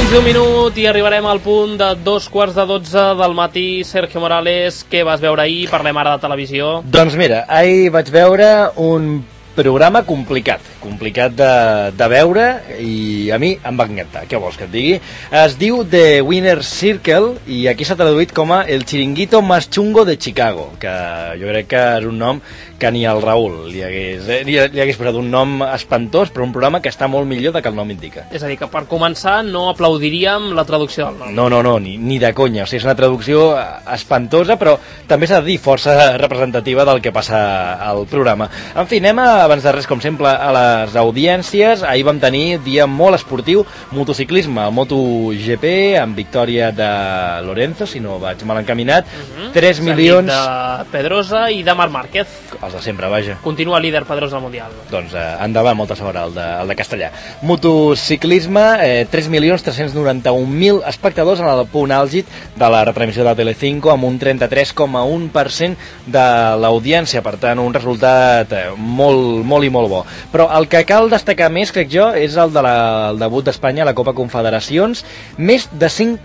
Menys d'un minut i arribarem al punt de 2:15 del matí. Sergio Morales, què vas veure ahir? Parlem ara de televisió. Doncs mira, ahir vaig veure un programa complicat de veure i a mi em va encantar. Què vols que et digui? Es diu The Winner's Circle i aquí s'ha traduït com a El Chiringuito Más Chungo de Chicago, que jo crec que és un nom que ni el Raül li hagués posat un nom espantós, però un programa que està molt millor del que el nom indica. És a dir, que per començar no aplaudiríem la traducció del nom. No, ni de conya. O sigui, és una traducció espantosa, però també s'ha de dir força representativa del que passa al programa. En fi, anem abans de res, com sempre, a les audiències. Ahir vam tenir dia molt esportiu, motociclisme, el MotoGP, amb victòria de Lorenzo, si no vaig mal encaminat. 3 milions... de Pedrosa i de Marc Márquez. Els de sempre, vaja. Continua líder Pedrosa al Mundial. Doncs endavant, molta sort, el de castellà. Motociclisme, 3.391.000 espectadors en el punt àlgid de la retransmissió de Telecinco, amb un 33,1% de l'audiència. Per tant, un resultat molt i molt bo. Però el que cal destacar més, crec jo, és el del debut d'Espanya a la Copa Confederacions. Més de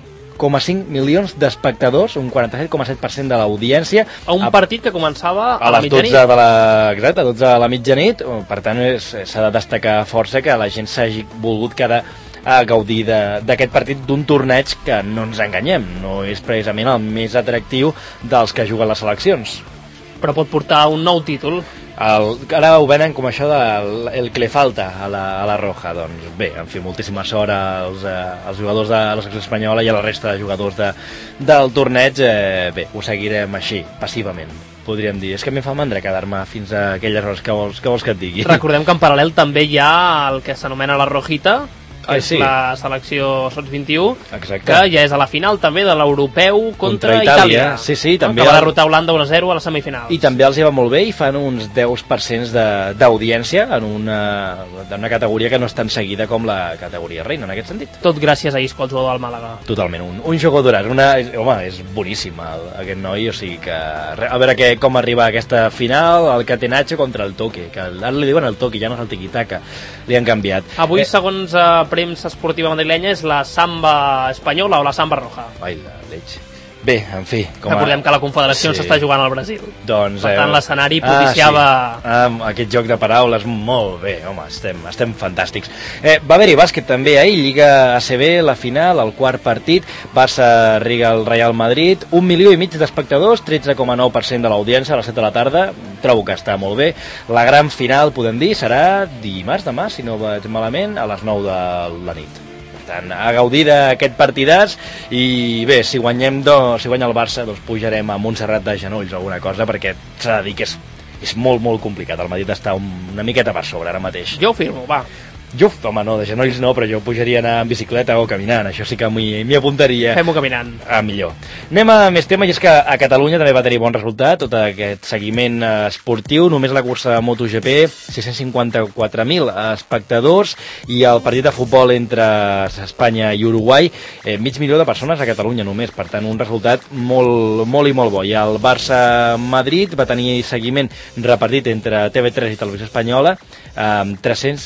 5,5 milions d'espectadors, un 47,7% de l'audiència. A un partit que començava a la mitjanit. Exacte, a 12 de la mitjanit. Per tant, s'ha de destacar força que la gent s'hagi volgut quedar a gaudir d'aquest partit, d'un torneig que, no ens enganyem, no és precisament el més atractiu dels que juguen les seleccions. Però pot portar un nou títol. Ara ho venen com això del que le falta a la Roja. Doncs bé, en fi, moltíssima sort als jugadors de la selecció espanyola i a la resta de jugadors del torneig. Bé, ho seguirem així, passivament, podríem dir. És que a mi em fa mandra quedar-me fins a aquelles hores que vols que et digui. Recordem que en paral·lel també hi ha el que s'anomena la Rojita, que és sí, la selecció Sots 21, exacte, que ja és a la final també de l'europeu contra Itàlia. Sí, també que va derrotar Holanda 1-0 a les semifinals. I també els hi va molt bé i fan uns 10% d'audiència en una categoria que no és tan seguida com la categoria reina, en aquest sentit. Tot gràcies a Isco, el jugador del Màlaga. Totalment, un jugador, home, és boníssim aquest noi, o sigui que a veure com arriba a aquesta final, el Catenaccio contra el Toque, que ara li diuen el Toque, ja no és el tiquitaca, li han canviat. Avui, segons premsa esportiva madrilenya, és la samba espanyola o la samba roja. Ai, la lleig. Bé, en fi... Recordem que la Confederació s'està jugant al Brasil. Doncs, per tant, l'escenari propiciava... aquest joc de paraules, molt bé, home, estem fantàstics. Va haver-hi bàsquet també ahir, Lliga ACB, la final, el quart partit, Barça-Riga el Real Madrid, 1,5 milió d'espectadors, 13,9% de l'audiència a les 7 de la tarda, trobo que està molt bé. La gran final, podem dir, serà dimarts, demà, si no vaig malament, a les 9 de la nit. A gaudir d'aquest partidàs i bé, si guanya el Barça, doncs pujarem a Montserrat de genolls o alguna cosa, perquè s'ha de dir que és molt complicat. El Madrid està una miqueta per sobre ara mateix. Jo ho firmo, va. Home, no, de genolls no, però jo pujaria a anar en bicicleta o caminant, això sí que m'hi apuntaria. Fem-ho caminant. Millor. Anem a més tema, i és que a Catalunya també va tenir bon resultat, tot aquest seguiment esportiu, només la cursa de MotoGP, 654.000 espectadors, i el partit de futbol entre Espanya i Uruguai, 500.000 de persones a Catalunya només, per tant un resultat molt i molt bo. I el Barça-Madrid va tenir seguiment repartit entre TV3 i Televisió Espanyola, amb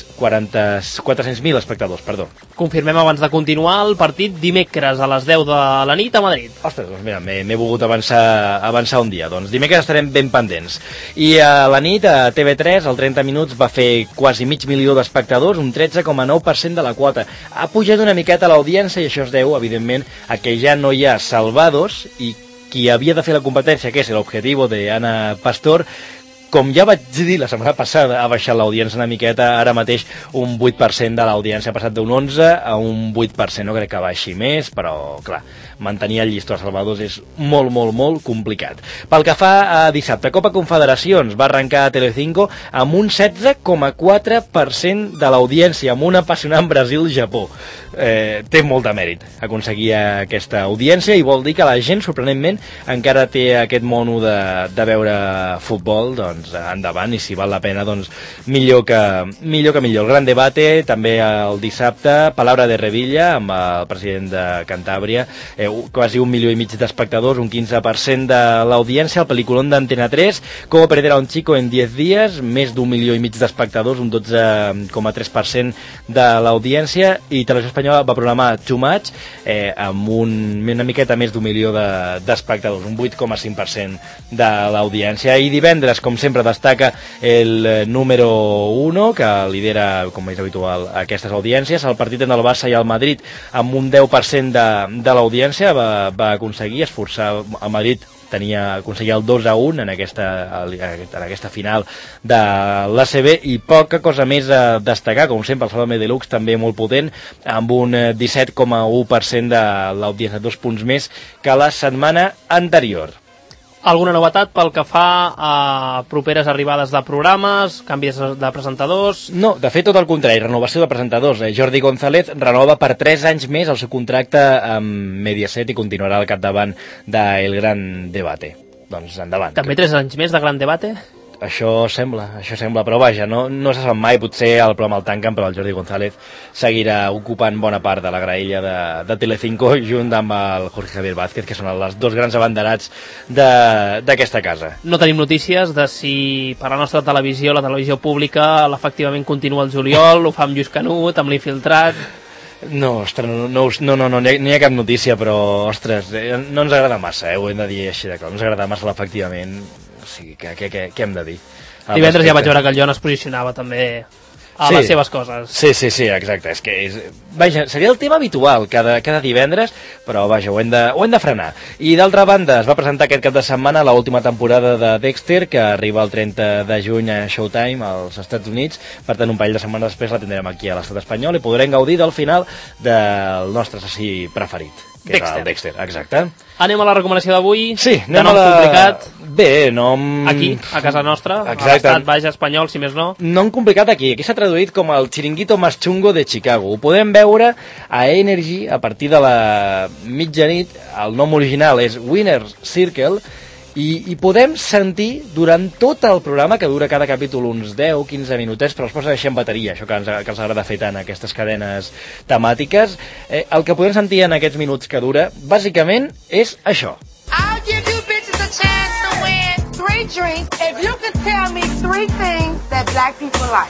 400.000 espectadors, perdó. Confirmem abans de continuar el partit dimecres a les 10 de la nit a Madrid. Ostres, doncs mira, m'he volgut avançar un dia. Doncs dimecres estarem ben pendents. I a la nit, a TV3, al 30 minuts, va fer quasi 500.000 d'espectadors, un 13,9% de la quota. Ha pujat una miqueta l'audiència i això es deu, evidentment, a que ja no hi ha salvados i qui havia de fer la competència, que és l'objectiu d'Anna Pastor, com ja vaig dir la setmana passada, ha baixat l'audiència una miqueta, ara mateix un 8% de l'audiència, ha passat d'un 11 a un 8%, no crec que baixi més, però clar, mantenir el llistó a Salvadors és molt complicat. Pel que fa a dissabte, Copa Confederacions va arrencar a Telecinco amb un 16,4% de l'audiència, amb un apassionant Brasil-Japó. Té molt de mèrit aconseguir aquesta audiència i vol dir que la gent, sorprenentment, encara té aquest mono de veure futbol, doncs endavant, i si val la pena, doncs millor que millor. El gran debate també el dissabte, Palabra de Revilla, amb el president de Cantàbria, quasi 1,5 milió d'espectadors, un 15% de l'audiència. El pel·lículon d'Antena 3, Cómo perder a un chico en 10 dies, més d'1,5 milió d'espectadors, un 12,3% de l'audiència. I Televisió Espanyola va programar Too Much, amb una miqueta més d'1 milió d'espectadors, un 8,5% de l'audiència. I divendres, com sempre, destaca el número 1, que lidera, com és habitual, aquestes audiències. El partit entre el Barça i el Madrid, amb un 10% de l'audiència, va aconseguir esforçar el Madrid, aconseguia el 2-1 en aquesta final de l'ACB, i poca cosa més a destacar, com sempre el Sálvame Deluxe també molt potent, amb un 17,1% de l'audiència, 2 punts més que la setmana anterior. Alguna novetat pel que fa a properes arribades de programes, canvis de presentadors? No, de fet tot el contrari, renovació de presentadors. Jordi González renova per 3 anys més el seu contracte amb Mediaset i continuarà al capdavant d'El Gran Debate. Doncs endavant. També 3 anys més de Gran Debate? Això sembla, però vaja, no se sap mai, potser el programa el tanquen, però el Jordi González seguirà ocupant bona part de la graella de Telecinco, junt amb el Jorge Javier Vázquez, que són els 2 grans abanderats d'aquesta casa. No tenim notícies de si per la nostra televisió, la televisió pública, efectivament continua el juliol, ho fa amb Lluís Canut, amb l'Infiltrat... No, ostres, no hi ha cap notícia, però, ostres, no ens agrada massa, ho hem de dir així de clar, no ens agrada massa l'efectivament, o sigui, què hem de dir? Divendres ja vaig veure que el Joan es posicionava també a les seves coses. Sí, exacte, és que vaja, seria el tema habitual cada divendres, però vaja, ho hem de frenar. I d'altra banda, es va presentar aquest cap de setmana l'última temporada de Dexter, que arriba el 30 de juny a Showtime als Estats Units. Per tant, un parell de setmanes després la tindrem aquí a l'estat espanyol i podrem gaudir del final del nostre assassí preferit, que és el Dexter, exacte. Anem a la recomanació d'avui. Sí, anem a la... complicat. Bé, nom... Aquí, a casa nostra, exacte. A l'estat baix espanyol, si més no. Nom complicat aquí s'ha traduït com el Chiringuito más chungo de Chicago. Ho podem veure a Energy a partir de la mitjanit. El nom original és Winner's Circle, i podem sentir durant tot el programa, que dura cada capítol uns 10-15 minutets, però després deixem bateria, això que ens agrada fer tant aquestes cadenes temàtiques. El que podem sentir en aquests minuts que dura, bàsicament, és això. I'll give you bitches a chance to win 3 drinks if you can tell me 3 things that black people like.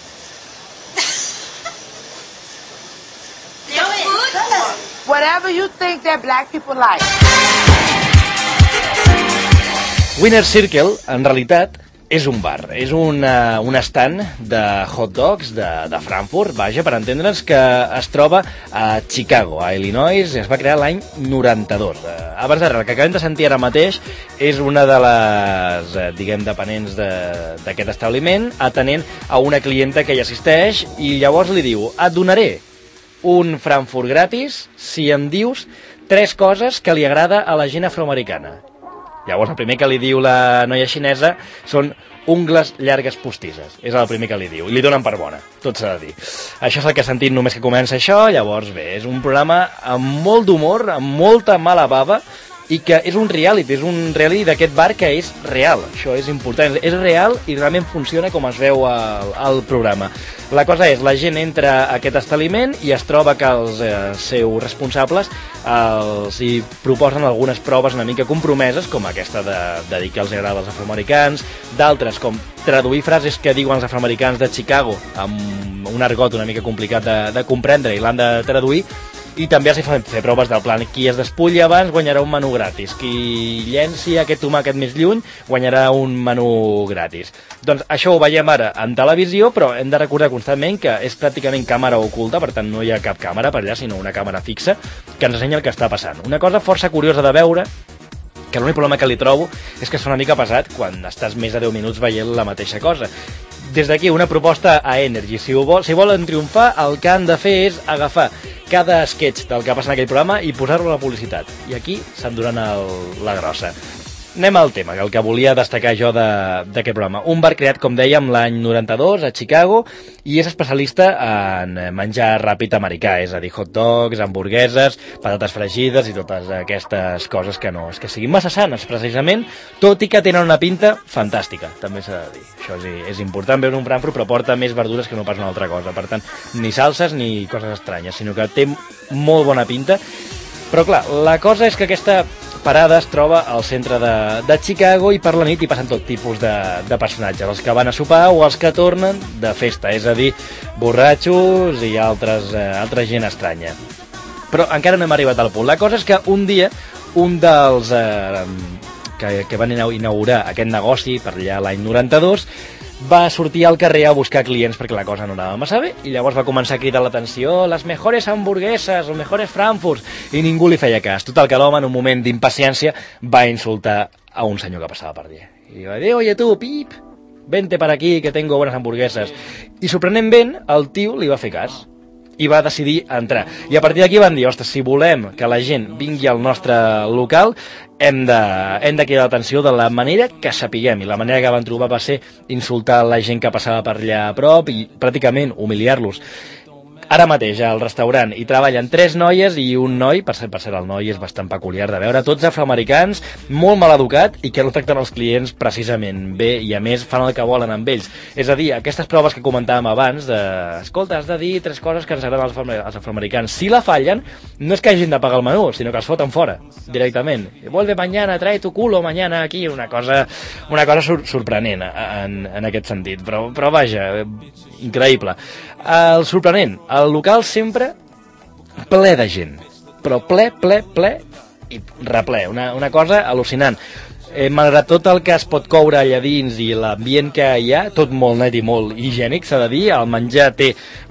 Whatever you think that black people like. Winner's Circle, en realitat, és un bar, és un estand de hot dogs de Frankfurt, vaja, per entendre'ns, que es troba a Chicago, a Illinois, es va crear l'any 92. Abans de res, el que acabem de sentir ara mateix és una de les, dependents d'aquest establiment, atenent a una clienta que hi assisteix, i llavors li diu: et donaré un Frankfurt gratis si em dius 3 coses que li agrada a la gent afroamericana. Llavors el primer que li diu la noia xinesa són ungles llargues postisses. És el primer que li diu. I li donen per bona, tot s'ha de dir. Això és el que he sentit només que comença això. Llavors bé, és un programa amb molt d'humor, amb molta mala bava, i que és un reality d'aquest bar que és real. Això és important, és real i realment funciona com es veu al programa. La cosa és, la gent entra a aquest establiment i es troba que els seus responsables els hi proposen algunes proves una mica compromeses, com aquesta de dir que els agrada als afroamericans, d'altres com traduir frases que diuen els afroamericans de Chicago amb un argot una mica complicat de comprendre i l'han de traduir. I també els fan fer proves del plan: qui es despulli abans guanyarà un menú gratis, qui llenci aquest tomàquet més lluny guanyarà un menú gratis. Doncs això ho veiem ara en televisió, però hem de recordar constantment que és pràcticament càmera oculta, per tant no hi ha cap càmera per allà, sinó una càmera fixa que ens ensenya el que està passant. Una cosa força curiosa de veure, que l'únic problema que li trobo és que és una mica pesat quan estàs més de 10 minuts veient la mateixa cosa. Des d'aquí una proposta a Energy: si volen triomfar, el que han de fer és agafar cada sketch del que passa en aquell programa i posar-lo a la publicitat, i aquí s'enduran la grossa. Anem al tema, el que volia destacar jo d'aquest programa. Un bar creat, com dèiem, l'any 92 a Chicago, i és especialista en menjar ràpid americà, és a dir, hot dogs, hamburgueses, patates fregides i totes aquestes coses que no és que siguin massa sanes, precisament, tot i que tenen una pinta fantàstica, també s'ha de dir. Això és important, veure un Frankfurt, però porta més verdures que no pas una altra cosa. Per tant, ni salses ni coses estranyes, sinó que té molt bona pinta. Però clar, la cosa és que aquesta parada es troba al centre de Chicago i per la nit hi passen tot tipus de personatges, els que van a sopar o els que tornen de festa, és a dir, borratxos i altra gent estranya. Però encara no hem arribat al punt. La cosa és que un dia, un dels que van inaugurar aquest negoci per allà l'any 92, va sortir al carrer a buscar clients perquè la cosa no anava massa bé i llavors va començar a cridar l'atenció les mejores hamburgueses, los mejores frankfurts, i ningú li feia cas. Total que l'home en un moment d'impaciència va insultar a un senyor que passava per allà i va dir, oye tu, Pip, vente para aquí que tengo buenas hamburguesas, i sorprenentment el tio li va fer cas i va decidir entrar. I a partir d'aquí van dir, ostres, si volem que la gent vingui al nostre local, hem de cridar l'atenció de la manera que sapiguem. I la manera que van trobar va ser insultar la gent que passava per allà a prop i pràcticament humiliar-los. Ara mateix al restaurant hi treballen 3 noies i un noi, per cert el noi és bastant peculiar de veure, tots afroamericans, molt mal educat i que no tracten els clients precisament bé i a més fan el que volen amb ells. És a dir, aquestes proves que comentàvem abans de, escolta, has de dir 3 coses que ens agraden als afroamericans. Si la fallen, no és que hagin de pagar el menú, sinó que els foten fora, directament. Vuelve mañana, trae tu culo mañana aquí, una cosa sorprenent en aquest sentit, però vaja, increïble. El sorprenent, el local sempre ple de gent, però ple i reple, una cosa al·lucinant. Malgrat tot el que es pot coure allà dins i l'ambient que hi ha, tot molt net i molt higiènic, s'ha de dir, el menjar té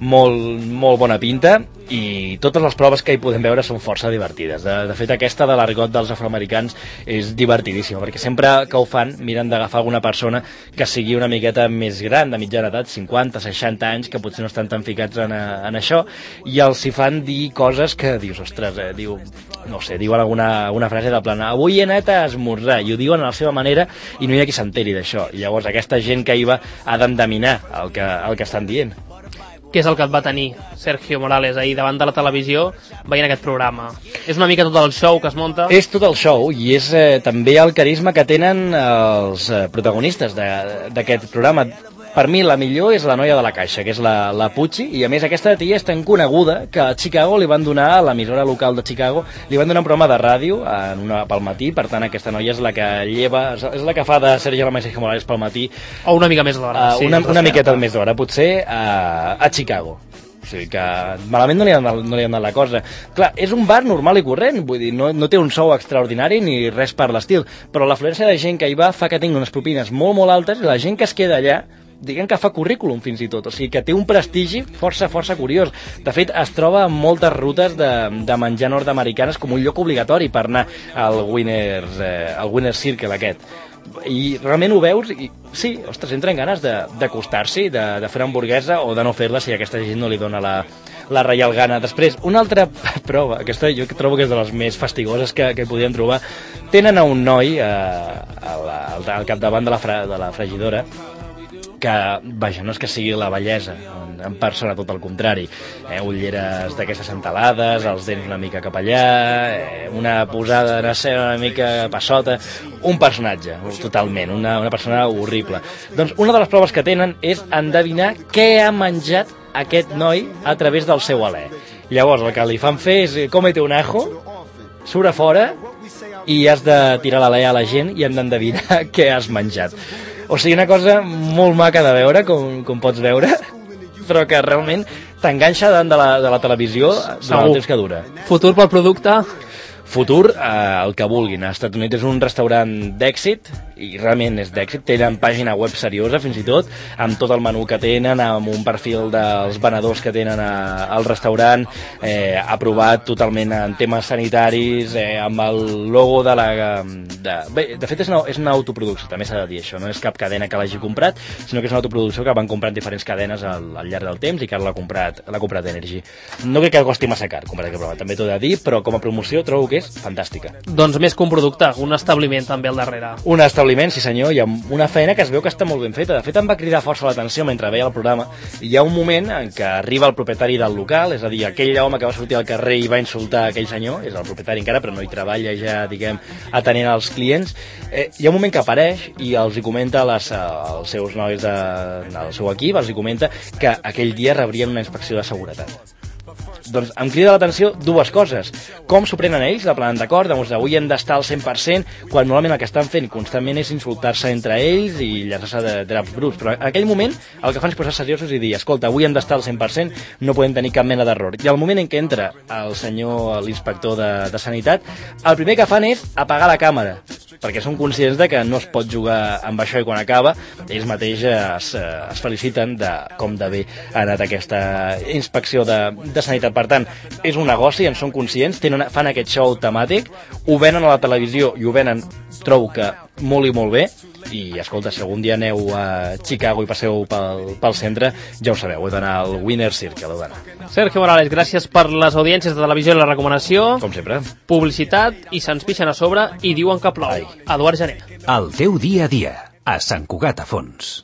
molt bona pinta i totes les proves que hi podem veure són força divertides. De fet, aquesta de l'argot dels afroamericans és divertidíssima, perquè sempre que ho fan miren d'agafar alguna persona que sigui una miqueta més gran, de mitjana edat, 50, 60 anys, que potser no estan tan ficats en això, i els hi fan dir coses que dius, ostres, diuen alguna frase del plan, avui he anat a esmorzar, i ho diuen a la seva manera i no hi ha qui s'enteri d'això. I llavors aquesta gent que hi va ha d'endeminar el que estan dient. Què és el que et va tenir Sergio Morales ahir davant de la televisió veient aquest programa? És una mica tot el show que es munta? És tot el show i és també el carisma que tenen els protagonistes d'aquest programa. Per mi la millor és la noia de la caixa, que és la Pucci, i a més aquesta tia és tan coneguda que a Chicago li van donar, a l'emissora local de Chicago, li van donar un programa de ràdio pel matí, per tant aquesta noia és la que lleva, és la que fa de Sergio Morales pel matí. O una mica més d'hora. Una miqueta més d'hora, potser, a Chicago. O sigui que malament no li han donat la cosa. Clar, és un bar normal i corrent, vull dir, no té un sou extraordinari ni res per l'estil, però l'afluència de gent que hi va fa que tingui unes propines molt altes i la gent que es queda allà diguem que fa currículum fins i tot, o sigui que té un prestigi força curiós. De fet, es troba en moltes rutes de menjar nord-americanes com un lloc obligatori per anar al Winner's Circle aquest. I realment ho veus i sí, ostres, entren ganes d'acostar-s'hi, de fer una hamburguesa o de no fer-la si aquesta gent no li dona la reial gana. Després, una altra prova, aquesta jo trobo que és de les més fastigoses que podíem trobar, tenen a un noi al capdavant de la fregidora que, vaja, no és que sigui la bellesa en persona, tot el contrari, ulleres d'aquestes entelades, els dents una mica cap allà, una posada en escena una mica passota, un personatge, totalment, una persona horrible. Doncs una de les proves que tenen és endevinar què ha menjat aquest noi a través del seu alè. Llavors el que li fan fer és cómete un ajo, surt a fora i has de tirar l'alè a la gent i han d'endevinar què has menjat. O sigui, una cosa molt maca de veure, com pots veure, però que realment t'enganxa davant de la televisió durant el temps que dura. Futur pel producte? Futur, el que vulguin. Als Estats Units és un restaurant d'èxit, i realment és d'èxit. Tenen pàgina web seriosa, fins i tot, amb tot el menú que tenen, amb un perfil dels venedors que tenen al restaurant, aprovat totalment en temes sanitaris, amb el logo de la... Bé, de fet és una autoproducció, també s'ha de dir això, no és cap cadena que l'hagi comprat, sinó que és una autoproducció que van comprant diferents cadenes al llarg del temps i que ara l'ha comprat Energy. No crec que costi massa car comprar aquest programa, també t'ho he de dir, però com a promoció trobo que és fantàstica. Doncs més que un producte, un establiment també al darrere. Un establiment, sí senyor, i amb una feina que es veu que està molt ben feta. De fet, em va cridar força l'atenció mentre veia el programa, i hi ha un moment en què arriba el propietari del local, és a dir, aquell home que va sortir al carrer i va insultar aquell senyor, és el propietari encara, però no hi treballa ja, diguem, atenent als clients. Hi ha un moment que apareix i els hi comenta als seus nois del seu equip, els hi comenta que aquell dia rebrien una inspecció de seguretat. Doncs em crida l'atenció dues coses. Com s'ho prenen ells, la plan d'acord, doncs avui hem d'estar al 100%, quan normalment el que estan fent constantment és insultar-se entre ells i llançar-se de draps bruts. Però en aquell moment el que fan és posar seriosos i dir, escolta, avui hem d'estar al 100%, no podem tenir cap mena d'error. I al moment en què entra l'inspector de Sanitat, el primer que fan és apagar la càmera, perquè són conscients de que no es pot jugar amb això, i quan acaba ells mateixos es feliciten de com de bé ha anat aquesta inspecció de Sanitat. Per tant, és un negoci, en són conscients, fan aquest show temàtic, ho venen a la televisió i ho venen, trobo que molt i molt bé. I escolta, si algun dia aneu a Chicago i passeu pel centre, ja ho sabeu, heu d'anar al Winner's Circle, heu d'anar. Sergio Morales, gràcies per les audiències de televisió i la recomanació. Com sempre. Publicitat, i se'ns pixen a sobre i diuen que plou. Eduard Jané. El teu dia a dia, a Sant Cugat a Fons.